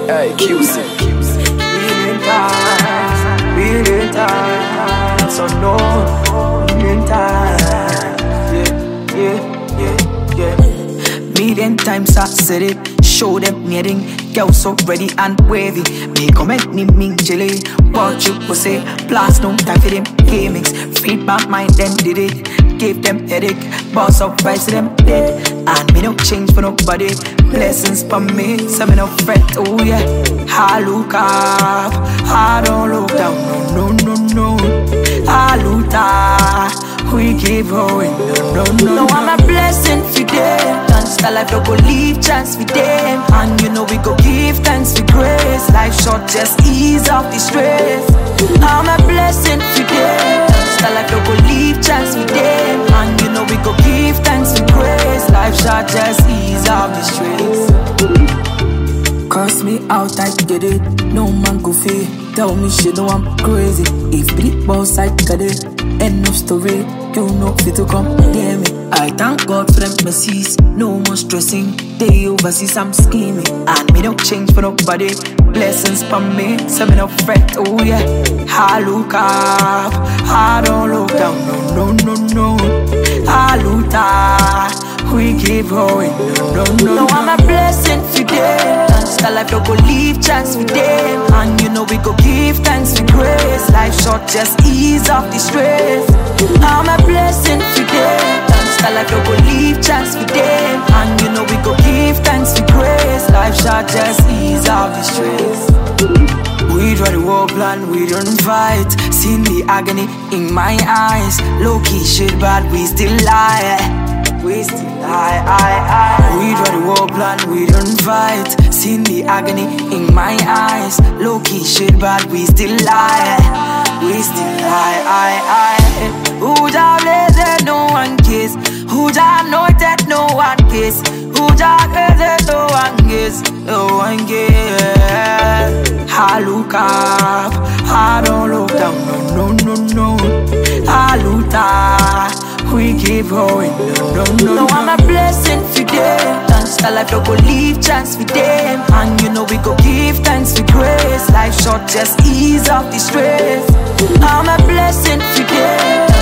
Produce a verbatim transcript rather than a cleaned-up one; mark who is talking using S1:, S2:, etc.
S1: Hey, Q C.
S2: Million times, million times, so no, million times. Yeah, yeah, yeah, yeah. Million times I said it, show them meeting. Girl so ready and wavy, me comment me me jelly. What you will say, blast no time for them gimmicks. Feed my mind then did it, give them headache. Boss up vibes to them dead, and me no change for nobody. Blessings for me, so me no fret, oh yeah. I look up, I don't look down, no, no, no, no. I look up, we keep going, no, no, no. No, I'm a blessing for them. Dance the life, don't go leave chance for them. And you know we go give thanks for grace. Life short, just ease off the stress. I'm a blessing for them. Dance the life, don't go leave chance for them. And you know we go give thanks for grace. Life short, just ease off the stress. Curse me out, I get it. No man go feel. Tell me she know I'm crazy. If bleed boss, I got it. End of story. You know fit to come near me. I thank God for them mercies. No more stressing. They overseas, I'm scheming. And me don't change for nobody. Blessings for me, so me no fret. Oh yeah. I look up, I don't look down. No, no, no, no. I look up, we keep going. No, no, no. No, I'm a blessing for them. The life don't go leave chance for them. And you know we go give thanks for grace. Life short, just ease off the stress. I'm a blessing for them. Dance the life don't go leave chance for them. And you know we go give thanks for grace. Life short, just ease off the stress. We try the war plan, we don't fight. Seen the agony in my eyes. Low key shit, but we still lie. We still lie, I, I. We try the war plan, we don't fight. Seen the agony in my eyes. Low key shit, but we still lie. We still lie, I, I. Who da blessed, no one kiss. Who da anointed, no one kiss. Who da blessed, no one kiss. No one kiss. I look up, I don't look down. No, no, no, no. I look up, we keep going. No, no, no. No, I'm a blessing for them. Dance the life, don't go leave chance for them. And you know we go give thanks for grace. Life short, just ease off the stress. I'm a blessing for them.